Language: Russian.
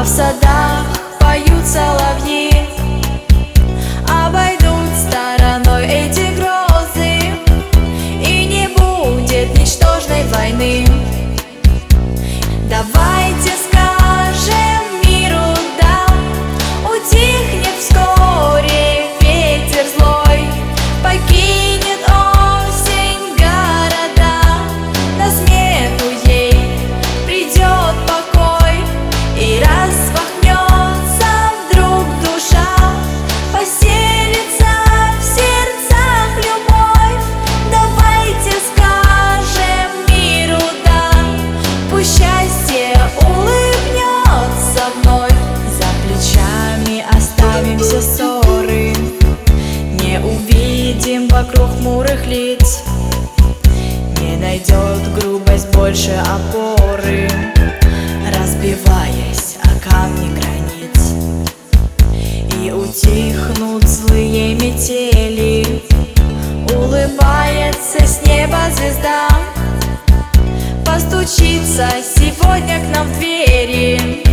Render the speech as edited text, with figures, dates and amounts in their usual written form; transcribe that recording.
в садах поют соловьи, обойдут стороной эти грозы, и не будет ничтожной войны. Давайте скажем миру «да», утихнет вскоре ветер злой, покинет осень города, на смену ей придет покой, и распахнется вдруг душа, поселится в сердцах любовь. Давайте скажем миру «да», пусть счастье улыбнется вновь. За плечами оставим все ссоры, не увидим вокруг хмурых лиц, не найдет грубость больше опоры, разбиваясь о камни границ. И утихнут злые метели, улыбается с неба звезда, постучится сегодня к нам в двери.